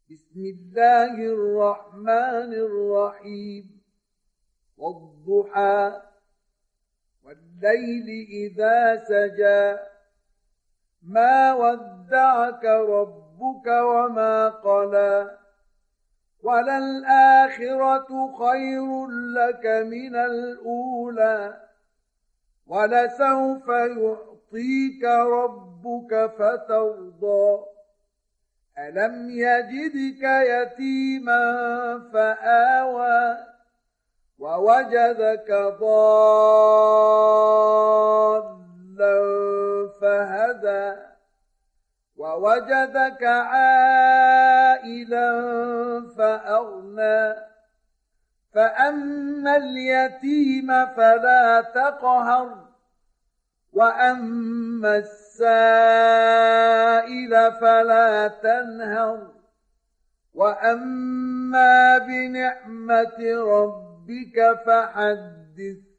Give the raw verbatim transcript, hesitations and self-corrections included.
بسم الله الرحمن الرحيم والضحى والليل إذا سجى ما ودعك ربك وما قلى وللآخرة خير لك من الأولى ولسوف يعطيك ربك فترضى ألم يجدك يتيما فآوى ووجدك ضالا فهدى ووجدك عائلا فأغنى فأما اليتيم فلا تقهر وأما السائل فلا تنهر وأما بنعمة ربك فحدث